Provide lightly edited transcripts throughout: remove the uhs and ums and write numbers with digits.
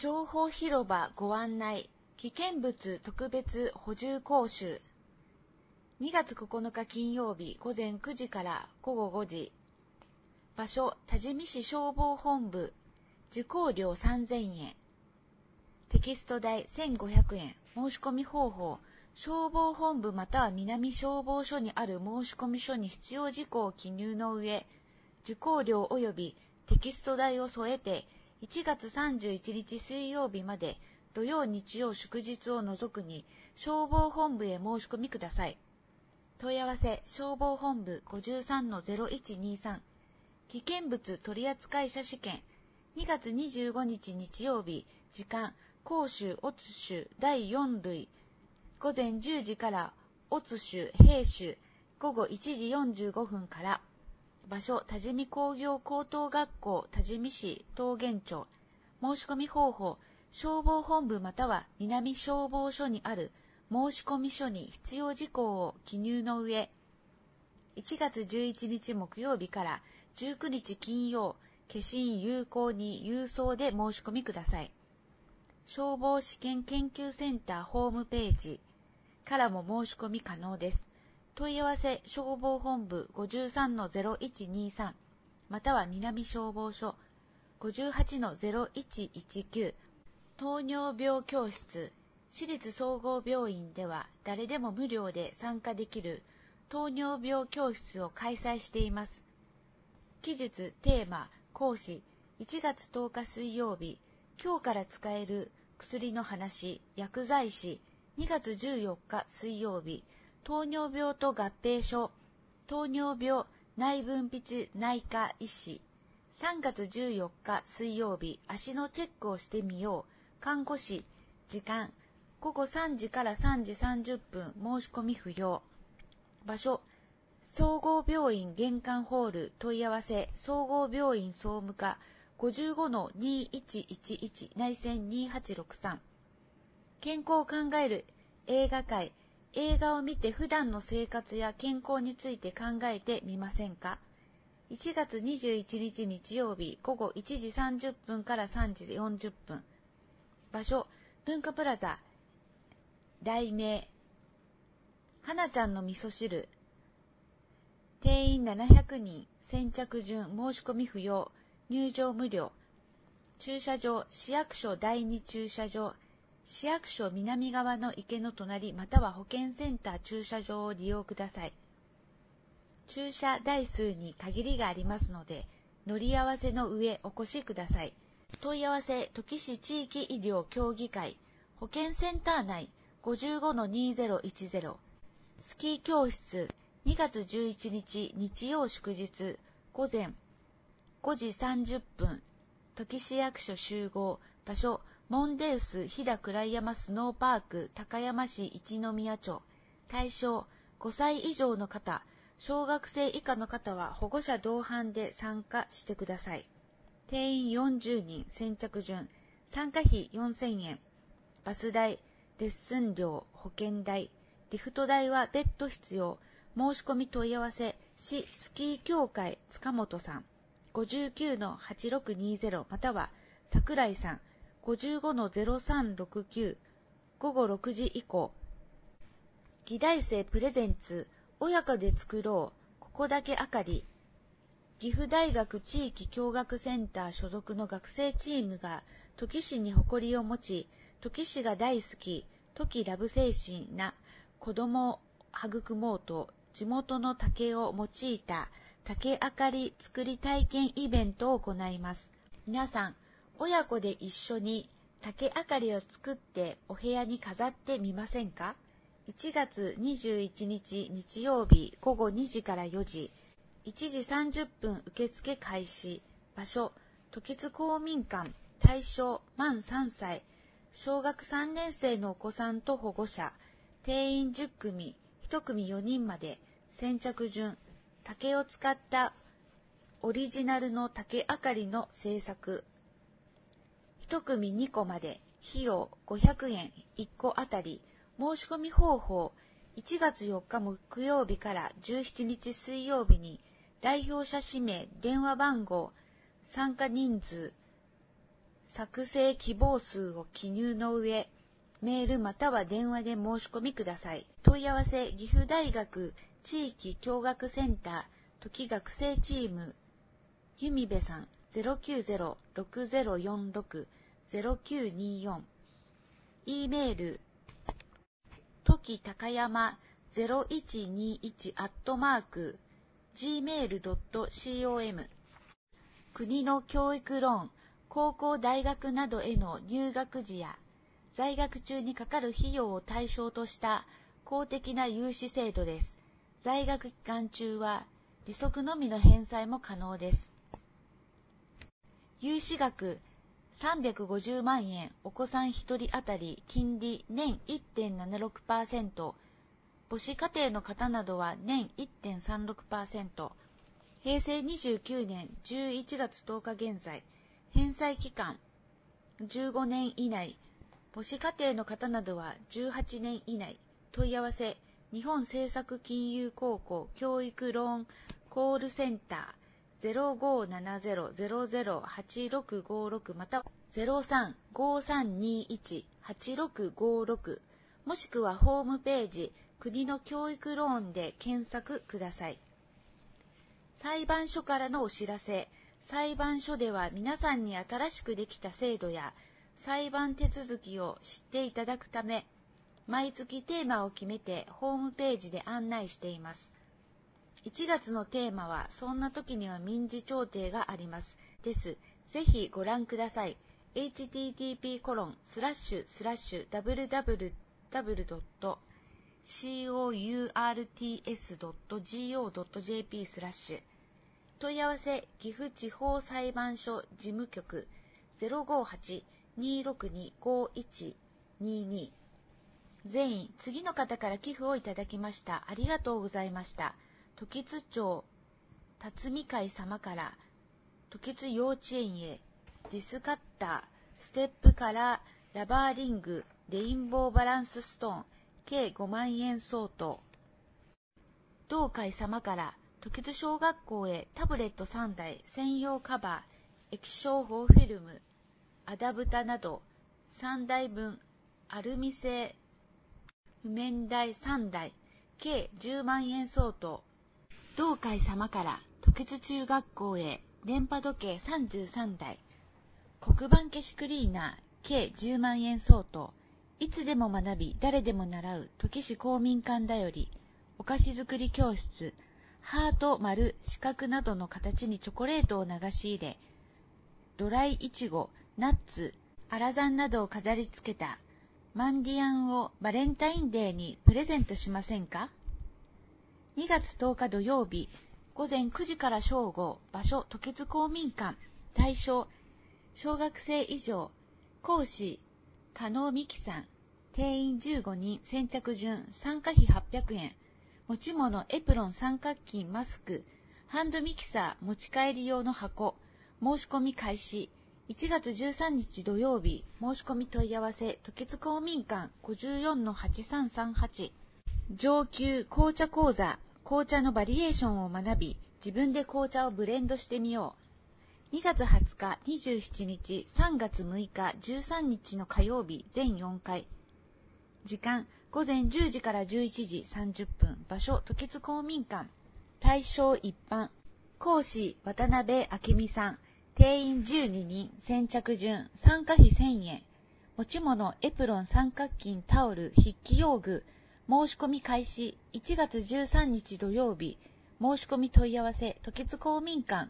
情報広場ご案内、危険物特別補充講習。2月9日金曜日午前9時から午後5時。場所、多治見市消防本部。受講料3000円。テキスト代1500円。申し込み方法、消防本部または南消防署にある申し込み書に必要事項を記入の上、受講料及びテキスト代を添えて、1月31日水曜日まで土曜日曜祝日を除くに消防本部へ申し込みください。問い合わせ消防本部 53-0123 危険物取扱者試験2月25日日曜日時間甲州乙州第4類午前10時から乙州兵州午後1時45分から場所、多治見工業高等学校多治見市桃源町。申し込み方法、消防本部または南消防署にある申し込み書に必要事項を記入の上、1月11日木曜日から19日金曜、消印有効に郵送で申し込みください。消防試験研究センターホームページからも申し込み可能です。問い合わせ消防本部 53-0123 または南消防署 58-0119 糖尿病教室私立総合病院では誰でも無料で参加できる糖尿病教室を開催しています。期日、テーマ、講師1月10日水曜日今日から使える薬の話、薬剤師2月14日水曜日糖尿病と合併症、糖尿病内分泌内科医師、3月14日水曜日、足のチェックをしてみよう、看護師、時間、午後3時から3時30分、申し込み不要。場所、総合病院玄関ホール、問い合わせ、総合病院総務課、55-2111内線2863。健康を考える映画会、映画を見て普段の生活や健康について考えてみませんか ?1 月21日日曜日午後1時30分から3時40分。場所、文化プラザ。題名、花ちゃんの味噌汁。定員700人、先着順、申し込み不要、入場無料。駐車場、市役所第2駐車場。市役所南側の池の隣または保健センター駐車場を利用ください。駐車台数に限りがありますので、乗り合わせの上お越しください。問い合わせ、土岐市地域医療協議会、保健センター内 55-2010、スキー教室、2月11日日曜祝日、午前5時30分、土岐市役所集合、場所、モンデウス飛騨倉山スノーパーク高山市一宮町。対象5歳以上の方、小学生以下の方は保護者同伴で参加してください。定員40人、先着順。参加費4000円。バス代、レッスン料、保険代、リフト代は別途必要。申し込み問い合わせ、市スキー協会塚本さん。59-8620または桜井さん。55-0369午後6時以降。議題生プレゼンツ親子で作ろうここだけあかり。岐阜大学地域教学センター所属の学生チームが土岐市に誇りを持ち、土岐市が大好き、土岐ラブ精神な子どもを育もうと地元の竹を用いた竹あかり作り体験イベントを行います。皆さん親子で一緒に竹あかりを作ってお部屋に飾ってみませんか ?1 月21日日曜日午後2時から4時、1時30分受付開始。場所、時津公民館。対象、満3歳。小学3年生のお子さんと保護者。定員10組、1組4人まで。先着順。竹を使ったオリジナルの竹あかりの制作。1組2個まで、費用500円1個あたり、申し込み方法、1月4日木曜日から17日水曜日に、代表者氏名、電話番号、参加人数、 作成希望数を記入の上、メールまたは電話で申し込みください。問い合わせ、岐阜大学地域教学センター、時学生チーム、ゆみべさん、090-6046-0924。e メール、時高山0121@gmail.com。国の教育ローン、高校大学などへの入学時や在学中にかかる費用を対象とした公的な融資制度です。在学期間中は利息のみの返済も可能です。融資額350万円、お子さん1人当たり金利年 1.76%、母子家庭の方などは年 1.36%、平成29年11月10日現在、返済期間15年以内、母子家庭の方などは18年以内。問い合わせ、日本政策金融高校教育ローンコールセンター 0570-008656 または 03-5321-8656 もしくはホームページ国の教育ローンで検索ください。裁判所からのお知らせ。裁判所では皆さんに新しくできた制度や裁判手続きを知っていただくため、毎月テーマを決めてホームページで案内しています。1月のテーマは、そんな時には民事調停があります。です。ぜひご覧ください。http://www.courts.go.jp/ 問い合わせ、岐阜地方裁判所事務局 058-262-5122。全員、次の方から寄付をいただきました。ありがとうございました。時津町辰巳会様から、時津幼稚園へ、ディスカッター、ステップカラー、ラバーリング、レインボーバランスストーン、計5万円相当。同会様から、時津小学校へタブレット3台、専用カバー、液晶法フィルム、アダブタなど、3台分、アルミ製、譜面台3台、計10万円相当。同会様から、時津中学校へ電波時計33台、黒板消しクリーナー計10万円相当。いつでも学び、誰でも習う時市公民館だより、お菓子作り教室、ハート、丸、四角などの形にチョコレートを流し入れ、ドライイチゴ、ナッツ、アラザンなどを飾り付けたマンディアンをバレンタインデーにプレゼントしませんか？2月10日土曜日、午前9時から正午、場所、時津公民館、対象、小学生以上、講師、加納美希さん、定員15人、先着順、参加費800円、持ち物、エプロン、三角巾、マスク、ハンドミキサー、持ち帰り用の箱、申し込み開始、1月13日土曜日、申し込み問い合わせ、時津公民館 54-8338。上級紅茶講座、紅茶のバリエーションを学び、自分で紅茶をブレンドしてみよう。2月20日、27日、3月6日、13日の火曜日、全4回。時間、午前10時から11時30分。場所、時津公民館。対象一般。講師、渡辺明美さん。定員12人、先着順、参加費1000円。持ち物、エプロン、三角巾、タオル、筆記用具。申し込み開始、1月13日土曜日。申し込み問い合わせ、時津公民館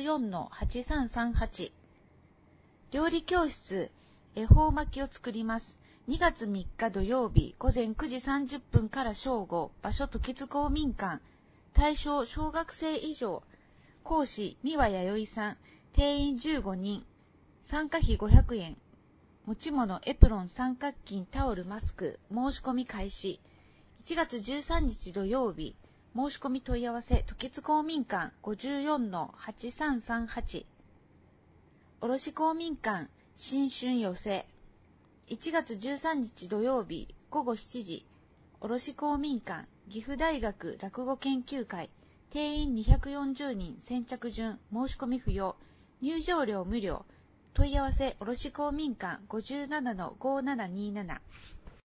54-8338。料理教室、恵方巻きを作ります。2月3日土曜日、午前9時30分から正午。場所、時津公民館。対象、小学生以上。講師、三輪弥生さん。定員15人。参加費500円。持ち物、エプロン、三角巾、タオル、マスク。申し込み開始。1月13日土曜日。申し込み問い合わせ、時津公民館 54-8338。卸公民館、新春寄せ。1月13日土曜日、午後7時。卸公民館、岐阜大学落語研究会。定員240人、先着順、申し込み不要。入場料無料。 問い合わせ卸公民館 57-5727